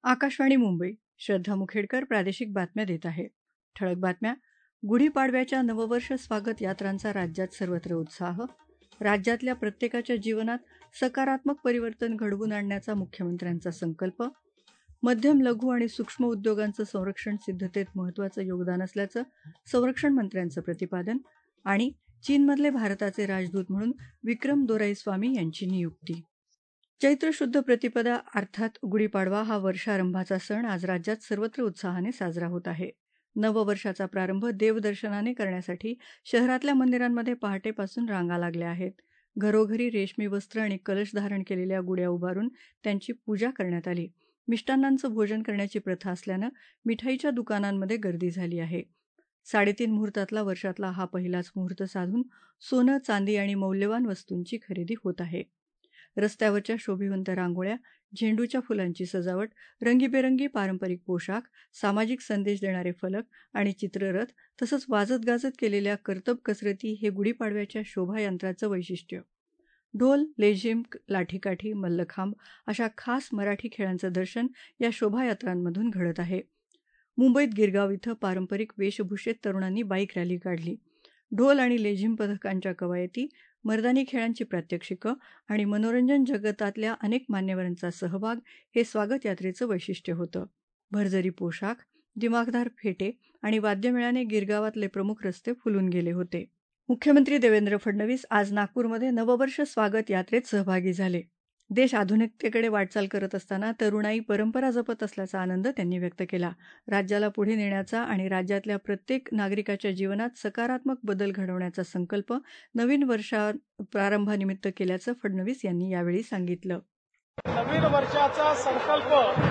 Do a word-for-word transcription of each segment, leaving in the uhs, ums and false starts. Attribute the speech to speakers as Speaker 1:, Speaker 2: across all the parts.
Speaker 1: आकाशवाणी मुंबई. श्रद्धा मुखेडकर प्रादेशिक बातम्या देत आहे. ठळक बातम्या. गुढीपाडव्याच्या नववर्ष स्वागत यात्रांचा राज्यात सर्वत्र उत्साह. राज्यातल्या प्रत्येकाच्या जीवनात सकारात्मक परिवर्तन घडवून आणण्याचा मुख्यमंत्र्यांचा संकल्प. मध्यम लघु आणि सूक्ष्म उद्योगांचं संरक्षण सिद्धतेत महत्त्वाचं योगदान असल्याचं संरक्षण मंत्र्यांचं प्रतिपादन. आणि चीनमधले भारताचे राजदूत म्हणून विक्रम दोराईस्वामी यांची नियुक्ती. चैत्र शुद्ध प्रतिपदा अर्थात गुढीपाडवा हा वर्षारंभाचा सण आज राज्यात सर्वत्र उत्साहाने साजरा होत आहे. नववर्षाचा प्रारंभ देवदर्शनाने करण्यासाठी शहरातल्या मंदिरांमध्ये पहाटेपासून रांगा लागल्या आहेत. घरोघरी रेशमी वस्त्र आणि कलश धारण केलेल्या गुढ्या उभारून त्यांची पूजा करण्यात आली. मिष्टान्नांचं भोजन करण्याची प्रथा असल्यानं मिठाईच्या दुकानांमध्ये गर्दी झाली आहे. साडेतीन मुहूर्तातला वर्षातला हा पहिलाच मुहूर्त साधून सोनं, चांदी आणि मौल्यवान वस्तूंची खरेदी होत आहे. रस्त्यावरच्या शोभिवंत रांगोळ्या, झेंडूच्या फुलांची सजावट, रंगीबेरंगी पारंपरिक पोशाख, सामाजिक संदेश देणारे फलक आणि चित्ररथ तसंच वाजत गाजत केलेल्या कर्तब कसरती हे गुढीपाडव्याच्या शोभायात्राचं वैशिष्ट्य. ढोल, लेझिम, लाठीकाठी, मल्लखांब अशा खास मराठी खेळांचं दर्शन या शोभायात्रांमधून घडत आहे. मुंबईत गिरगाव इथं पारंपरिक वेशभूषेत तरुणांनी बाईक रॅली काढली. ढोल आणि लेझिम पथकांच्या कवायती, मर्दानी खेळांची प्रात्यक्षिकं आणि मनोरंजन जगतातल्या अनेक मान्यवरांचा सहभाग हे स्वागत यात्रेचं वैशिष्ट्य होतं. भरजरी पोशाख, दिमाखदार फेटे आणि वाद्यमेळाने गिरगावातले प्रमुख रस्ते फुलून गेले होते. मुख्यमंत्री देवेंद्र फडणवीस आज नागपूरमध्ये नववर्ष स्वागत यात्रेत सहभागी झाले. देश आधुनिकतेकडे वाटचाल करत असताना तरुणाई परंपरा जपत असल्याचा आनंद त्यांनी व्यक्त केला. राज्याला पुढे नेण्याचा आणि राज्यातल्या प्रत्येक नागरिकाच्या जीवनात सकारात्मक बदल घडवण्याचा संकल्प नवीन वर्षा प्रारंभानिमित्त केल्याचं फडणवीस यांनी यावेळी सांगितलं.
Speaker 2: नवीन वर्षाचा संकल्प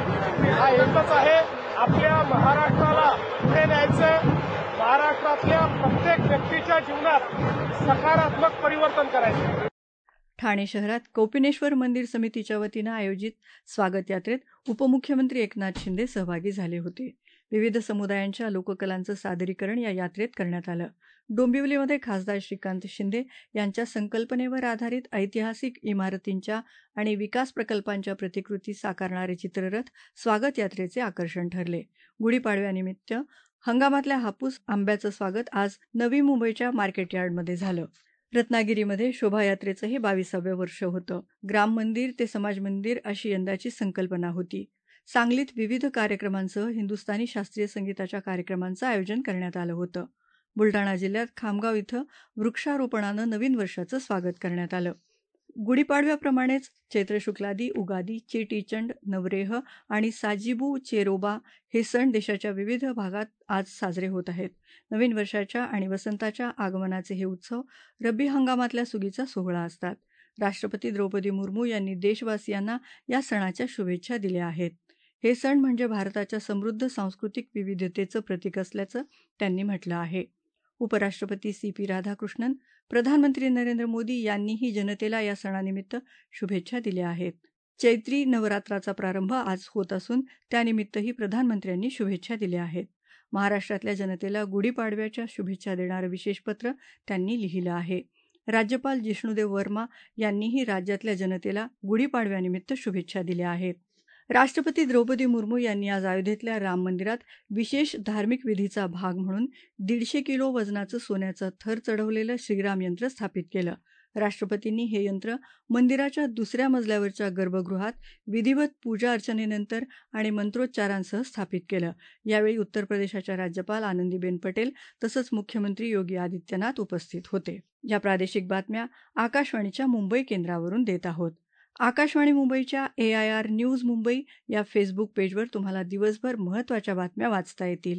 Speaker 2: हा एकच आहे, आपल्या महाराष्ट्राला पुढे न्यायचं, महाराष्ट्रातल्या प्रत्येक व्यक्तीच्या जीवनात सकारात्मक परिवर्तन करायचं.
Speaker 1: ठाणे शहरात कौपिनेश्वर मंदिर समितीच्या वतीनं आयोजित स्वागत यात्रेत उपमुख्यमंत्री एकनाथ शिंदे सहभागी झाले होते. विविध समुदायांच्या लोककलांचं सादरीकरण या यात्रेत करण्यात आलं. डोंबिवलीमध्ये खासदार श्रीकांत शिंदे यांच्या संकल्पनेवर आधारित ऐतिहासिक इमारतींच्या आणि विकास प्रकल्पांच्या प्रतिकृती साकारणारे चित्ररथ स्वागत यात्रेचे आकर्षण ठरले. गुढीपाडव्यानिमित्त हंगामातल्या हापूस आंब्याचं स्वागत आज नवी मुंबईच्या मार्केट यार्डमध्ये झालं. रत्नागिरीमध्ये शोभायात्रेचं हे बावीसावं वर्ष होतं. ग्राम मंदिर ते समाज मंदिर अशी यंदाची संकल्पना होती. सांगलीत विविध कार्यक्रमांसह हिंदुस्थानी शास्त्रीय संगीताच्या कार्यक्रमांचं आयोजन करण्यात आलं होतं. बुलडाणा जिल्ह्यात खामगाव इथं वृक्षारोपणानं नवीन वर्षाचं स्वागत करण्यात आलं. गुढीपाडव्याप्रमाणेच चैत्र शुक्लादी, उगादी, चेटीचंड, नवरेह आणि साजिबू चेरोबा हे सण देशाच्या विविध भागात आज साजरे होत आहेत. नवीन वर्षाच्या आणि वसंताच्या आगमनाचे हे उत्सव रब्बी हंगामातल्या सुगीचा सोहळा असतात. राष्ट्रपती द्रौपदी मुर्मू यांनी देशवासियांना या सणाच्या शुभेच्छा दिल्या आहेत. हे सण म्हणजे भारताच्या समृद्ध सांस्कृतिक विविधतेचं प्रतीक असल्याचं त्यांनी म्हटलं आहे. उपराष्ट्रपती सी पी राधाकृष्णन, प्रधानमंत्री नरेंद्र मोदी यांनीही जनतेला या सणानिमित्त शुभेच्छा दिल्या आहेत. चैत्री नवरात्राचा प्रारंभ आज होत असून त्यानिमित्तही प्रधानमंत्र्यांनी शुभेच्छा दिल्या आहेत. महाराष्ट्रातल्या जनतेला गुढीपाडव्याच्या शुभेच्छा देणारं विशेष पत्र त्यांनी लिहिलं आहे. राज्यपाल जिष्णुदेव वर्मा यांनीही राज्यातल्या जनतेला गुढीपाडव्यानिमित्त शुभेच्छा दिल्या आहेत. राष्ट्रपती द्रौपदी मुर्मू यांनी आज अयोध्येतल्या राम मंदिरात विशेष धार्मिक विधीचा भाग म्हणून दीडशे किलो वजनाचं सोन्याचं थर चढवलेलं श्रीराम यंत्र स्थापित केलं. राष्ट्रपतींनी हे यंत्र मंदिराच्या दुसऱ्या मजल्यावरच्या गर्भगृहात विधिवत पूजा अर्चनेनंतर आणि मंत्रोच्चारांसह स्थापित केलं. यावेळी उत्तर प्रदेशाच्या राज्यपाल आनंदीबेन पटेल तसंच मुख्यमंत्री योगी आदित्यनाथ उपस्थित होते. या प्रादेशिक बातम्या आकाशवाणीच्या मुंबई केंद्रावरून देत आहोत. आकाशवाणी मुंबईच्या A I R news Mumbai या फेसबुक पेजवर तुम्हाला दिवसभर महत्त्वाच्या बातम्या वाचता येतील.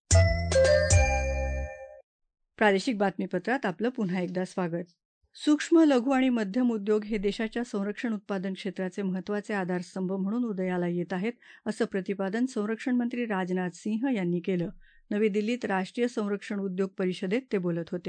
Speaker 1: प्रादेशिक बातमीपत्रात आपलं पुन्हा एकदा स्वागत. सूक्ष्म, लघु आणि मध्यम उद्योग हे देशाच्या संरक्षण उत्पादन क्षेत्राचे महत्त्वाचे आधारस्तंभ म्हणून उदयाला येत आहेत, असं प्रतिपादन संरक्षण मंत्री राजनाथ सिंह यांनी केलं. नवी दिल्लीत राष्ट्रीय संरक्षण उद्योग परिषदेत ते बोलत होते.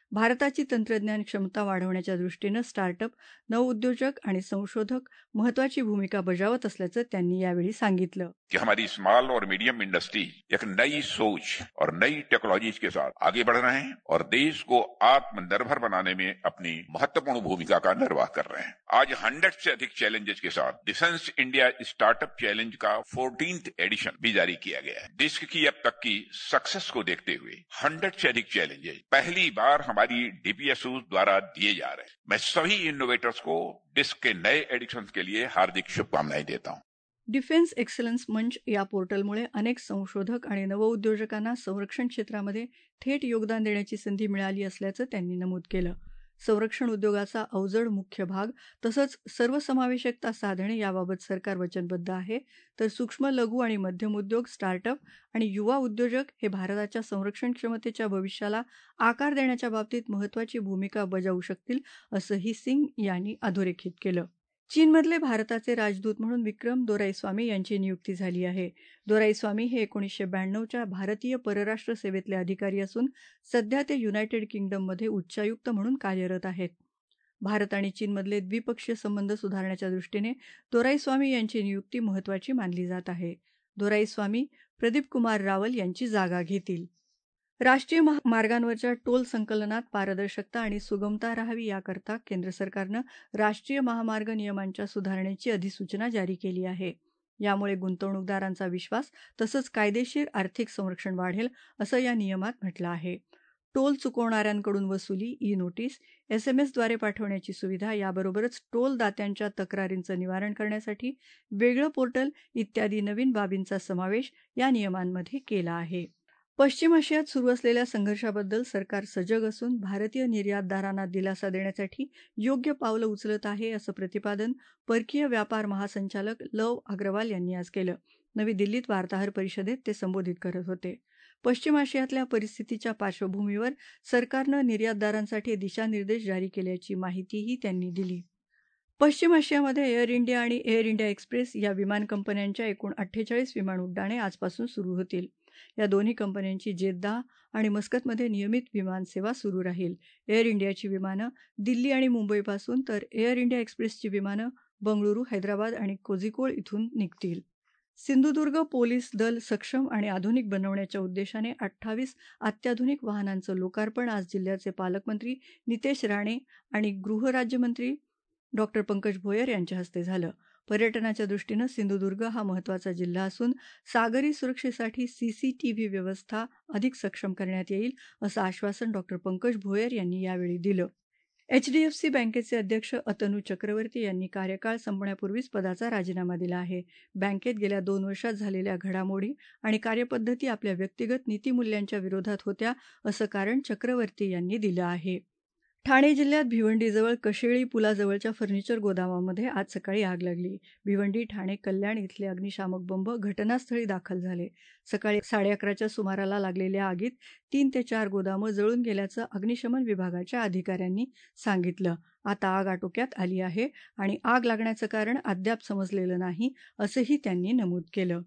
Speaker 1: भारताची तंत्रज्ञान क्षमता वाढवण्याच्या दृष्टीनं स्टार्टअप, नवउद्योजक आणि संशोधक महत्वाची भूमिका बजावत असल्याचं त्यांनी यावेळी सांगितलं
Speaker 3: कि हमारी स्मॉल और मीडियम इंडस्ट्री एक नई सोच और नई टेक्नोलॉजीज के साथ आगे बढ़ रहे हैं और देश को आत्मनिर्भर बनाने में अपनी महत्वपूर्ण भूमिका का निर्वाह कर रहे हैं। आज हंड्रेड से अधिक चैलेंजेस के साथ डिफेंस इंडिया स्टार्टअप चैलेंज का फोर्टीन्थ एडिशन भी जारी किया गया है। देश की अब तक की सक्सेस को देखते हुए हंड्रेड से अधिक चैलेंजेस पहली बार हमारी डीपीएसयू द्वारा दिए जा रहे हैं। मैं सभी इनोवेटर्स को डिस्क के नए एडिशन के लिए हार्दिक शुभकामनाएं देता हूं।
Speaker 1: डिफेन्स एक्सलन्स मंच या पोर्टलमुळे अनेक संशोधक आणि नवउद्योजकांना संरक्षण क्षेत्रामध्ये थेट योगदान देण्याची संधी मिळाली असल्याचं त्यांनी नमूद केलं. संरक्षण उद्योगाचा अवजड मुख्य भाग तसंच सर्वसमावेशकता साधणे याबाबत सरकार वचनबद्ध आहे, तर सूक्ष्म, लघु आणि मध्यम उद्योग, स्टार्टअप आणि युवा उद्योजक हे भारताच्या संरक्षण क्षमतेच्या भविष्याला आकार देण्याच्या बाबतीत महत्वाची भूमिका बजावू शकतील, असंही सिंग यांनी अधोरेखित केलं. चीनमधले भारताचे राजदूत म्हणून विक्रम दोराईस्वामी यांची नियुक्ती झाली आहे. दोराईस्वामी हे एकोणीसशे ब्याण्णवच्या भारतीय परराष्ट्र सेवेतले अधिकारी असून सध्या ते युनायटेड किंगडममध्ये उच्चायुक्त म्हणून कार्यरत आहेत. भारत आणि चीनमधले द्विपक्षीय संबंध सुधारण्याच्या दृष्टीने दोराईस्वामी यांची नियुक्ती महत्वाची मानली जात आहे. दोराईस्वामी प्रदीप कुमार रावल यांची जागा घेतील. राष्ट्रीय मार्गांवरच्या टोल संकलनात पारदर्शकता आणि सुगमता राहावी याकरता केंद्र सरकारनं राष्ट्रीय महामार्ग नियमांच्या सुधारणेची अधिसूचना जारी केली आहे. यामुळे गुंतवणूकदारांचा विश्वास तसंच कायदेशीर आर्थिक संरक्षण वाढेल, असं या नियमात म्हटलं आहे. टोल चुकवणाऱ्यांकडून वसुली, ई नोटीस, एसएमएसद्वारे पाठवण्याची सुविधा याबरोबरच टोल दात्यांच्या तक्रारींचं निवारण करण्यासाठी वेगळं पोर्टल इत्यादी नवीन बाबींचा समावेश या नियमांमध्ये केला आहे. पश्चिम आशियात सुरू असलेल्या संघर्षाबद्दल सरकार सजग असून भारतीय निर्यातदारांना दिलासा देण्यासाठी योग्य पावलं उचलत आहे, असं प्रतिपादन परकीय व्यापार महासंचालक लव अग्रवाल यांनी आज केलं. नवी दिल्लीत वार्ताहर परिषदेत ते संबोधित करत होते. पश्चिम आशियातल्या परिस्थितीच्या पार्श्वभूमीवर सरकारनं निर्यातदारांसाठी दिशानिर्देश जारी केल्याची माहितीही त्यांनी दिली. पश्चिम आशियामध्ये एअर इंडिया आणि एअर इंडिया एक्सप्रेस या विमान कंपन्यांच्या एकूण अठ्ठेचाळीस विमान उड्डाणे आजपासून सुरू होतील. या दोन्ही कंपन्यांची जेद्दा आणि मस्कतमध्ये नियमित विमानसेवा सुरू राहील. एअर इंडियाची विमानं दिल्ली आणि मुंबईपासून तर एअर इंडिया एक्सप्रेसची विमानं बंगळुरू, हैदराबाद आणि कोझिकोड इथून निघतील. सिंधुदुर्ग पोलीस दल सक्षम आणि आधुनिक बनवण्याच्या उद्देशाने अठ्ठावीस अत्याधुनिक वाहनांचं लोकार्पण आज जिल्ह्याचे पालकमंत्री नितेश राणे आणि गृहराज्यमंत्री डॉक्टर पंकज भोयर यांच्या हस्ते झालं. पर्यटनाच्या दृष्टीनं सिंधुदुर्ग हा महत्त्वाचा जिल्हा असून सागरी सुरक्षेसाठी सीसीटीव्ही व्यवस्था अधिक सक्षम करण्यात येईल, असं आश्वासन डॉक्टर पंकज भोयर यांनी यावेळी दिलं. एचडीएफसी बँकेचे अध्यक्ष अतनु चक्रवर्ती यांनी कार्यकाळ संपण्यापूर्वीच पदाचा राजीनामा दिला आहे. बँकेत गेल्या दोन वर्षात झालेल्या घडामोडी आणि कार्यपद्धती आपल्या व्यक्तिगत नीतिमूल्यांच्या विरोधात होत्या, असं कारण चक्रवर्ती यांनी दिलं आहे. ठाणे जिल्ह्यात भिवंडीजवळ कशेळी पुलाजवळच्या फर्निचर गोदामामध्ये आज सकाळी आग लागली. भिवंडी, ठाणे, कल्याण इथले अग्निशामक बंब घटनास्थळी दाखल झाले. सकाळी साडे अकराच्या सुमाराला लागलेल्या आगीत तीन ते चार गोदामं जळून गेल्याचं अग्निशमन विभागाच्या अधिकाऱ्यांनी सांगितलं. आता आग आटोक्यात आली आहे आणि आग लागण्याचं कारण अद्याप समजलेलं नाही, असंही त्यांनी नमूद केलं.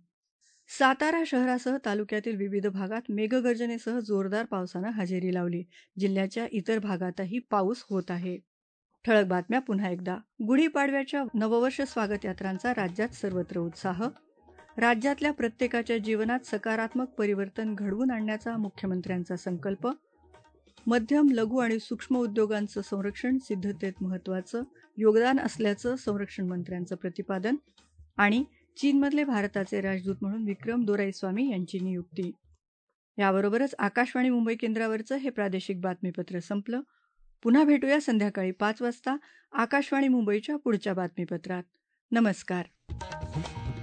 Speaker 1: सातारा शहरासह तालुक्यातील विविध भागात मेघगर्जनेसह जोरदार पावसानं हजेरी लावली. जिल्ह्याच्या इतर भागातही पाऊस होत आहे. ठळक बातम्या पुन्हा एकदा. गुढीपाडव्याच्या नववर्ष स्वागत यात्रांचा राज्यात सर्वत्र उत्साह. राज्यातल्या प्रत्येकाच्या जीवनात सकारात्मक परिवर्तन घडवून आणण्याचा मुख्यमंत्र्यांचा संकल्प. मध्यम, लघु आणि सूक्ष्म उद्योगांचं संरक्षण सिद्धतेत महत्त्वाचं योगदान असल्याचं संरक्षण मंत्र्यांचं प्रतिपादन. आणि चीनमधले भारताचे राजदूत म्हणून विक्रम दोराईस्वामी यांची नियुक्ती. याबरोबरच आकाशवाणी मुंबई केंद्रावरचं हे प्रादेशिक बातमीपत्र संपलं. पुन्हा भेटूया संध्याकाळी पाच वाजता आकाशवाणी मुंबईच्या पुढच्या बातमीपत्रात. नमस्कार.